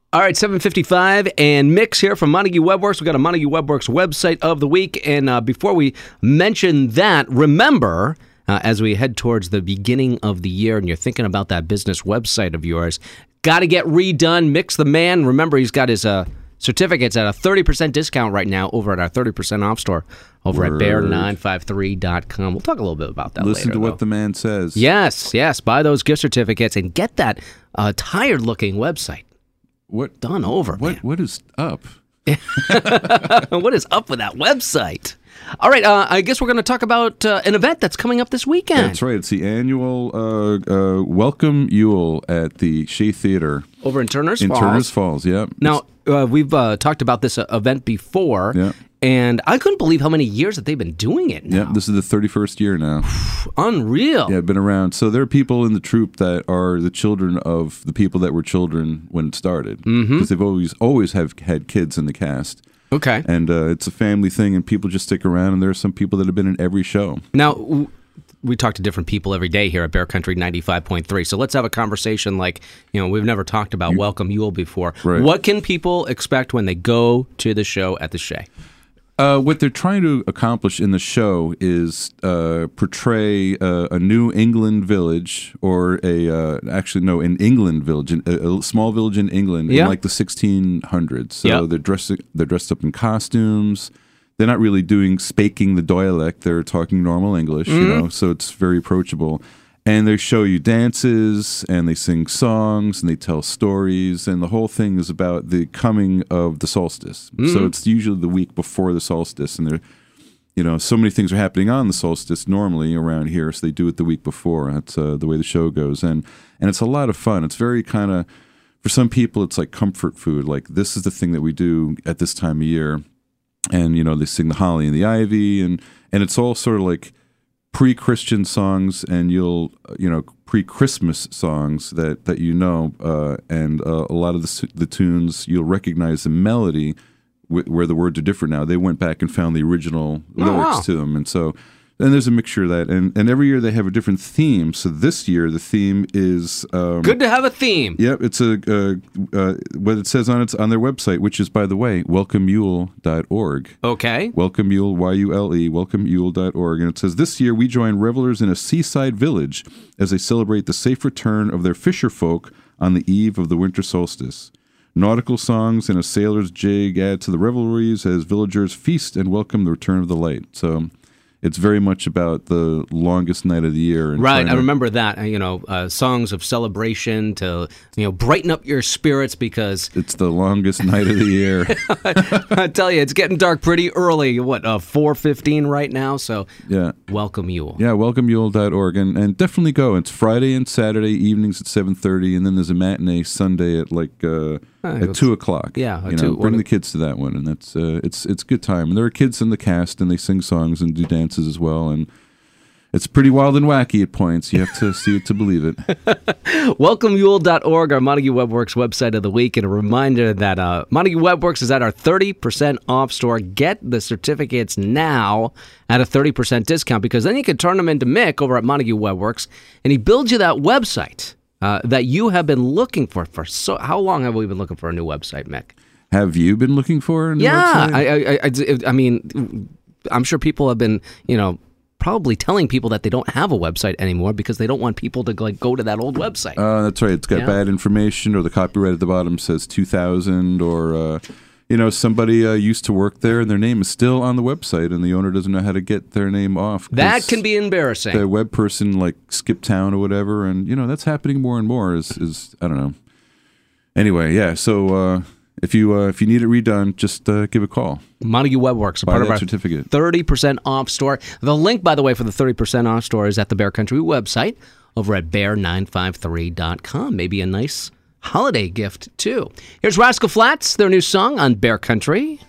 All right, 7:55, and Mix here from Montague Webworks. We got a Montague Webworks website of the week, and before we mention that, remember, as we head towards the beginning of the year, and you're thinking about that business website of yours, got to get redone. Mix the man. Remember, he's got his certificates at a 30% discount right now over at our 30% off store over at bear953.com. We'll talk a little bit about that later. Listen to what the man says. Yes. Buy those gift certificates and get that tired-looking website. What done over? What is up? What is up with that website? All right, I guess we're going to talk about an event that's coming up this weekend. That's right. It's the annual Welcome Yule at the Shea Theater over in Turner's Falls. In Turner's Falls, yeah. Now we've talked about this event before. Yeah. And I couldn't believe how many years that they've been doing it now. Yeah, this is the 31st year now. Unreal. Yeah, been around. So there are people in the troupe that are the children of the people that were children when it started. Because they've always have had kids in the cast. Okay. And it's a family thing, and people just stick around, and there are some people that have been in every show. Now, we talk to different people every day here at Bear Country 95.3. So let's have a conversation like, we've never talked about Welcome Yule before. Right. What can people expect when they go to the show at the Shea? What they're trying to accomplish in the show is portray a New England village, or an England village, a small village in England in like the 1600s. So they're dressed up in costumes. They're not really speaking the dialect. They're talking normal English, so it's very approachable. And they show you dances, and they sing songs, and they tell stories, and the whole thing is about the coming of the solstice. So it's usually the week before the solstice, and so many things are happening on the solstice normally around here, so they do it the week before. That's the way the show goes, and it's a lot of fun. It's very kind of, for some people, it's like comfort food. Like, this is the thing that we do at this time of year, and they sing the holly and the ivy, and it's all sort of like pre-Christian songs, and pre-Christmas songs that and a lot of the tunes you'll recognize the melody where the words are different now. They went back and found the original lyrics to them, and there's a mixture of that, and every year they have a different theme. So this year the theme is good to have a theme. Yep, it's what it says on their website, which is, by the way, welcomeyule.org. Okay. Welcome Yule, YULE, welcomeyule.org. And it says, this year we join revelers in a seaside village as they celebrate the safe return of their fisher folk on the eve of the winter solstice. Nautical songs and a sailor's jig add to the revelries as villagers feast and welcome the return of the light. So it's very much about the longest night of the year. And right, I remember that, songs of celebration to, brighten up your spirits because it's the longest night of the year. I tell you, it's getting dark pretty early, 4:15 right now, so Welcome Yule. Yeah, welcomeyule.org, and definitely go. It's Friday and Saturday evenings at 7:30, and then there's a matinee Sunday at at 2 o'clock. Yeah, bring the kids to that one, and that's it's a good time. And there are kids in the cast, and they sing songs and do dances as well, and it's pretty wild and wacky at points. You have to see it to believe it. Welcomeyule.org, our Montague Webworks website of the week, and a reminder that Montague Webworks is at our 30% off store. Get the certificates now at a 30% discount, because then you can turn them into Mick over at Montague Webworks, and he builds you that website that you have been looking for. So how long have we been looking for a new website, Mick? Have you been looking for a new website? I mean, I'm sure people have been, probably telling people that they don't have a website anymore because they don't want people to go to that old website. That's right. It's got bad information, or the copyright at the bottom says 2000, or somebody used to work there and their name is still on the website, and the owner doesn't know how to get their name off. That can be embarrassing. The web person skipped town or whatever, and that's happening more and more. Is I don't know. Anyway, yeah. So if you need it redone, just give a call. Montague Webworks, a part of our certificate. 30% off store. The link, by the way, for the 30% off store is at the Bear Country website over at bear953.com. Maybe a nice holiday gift, too. Here's Rascal Flatts, their new song on Bear Country.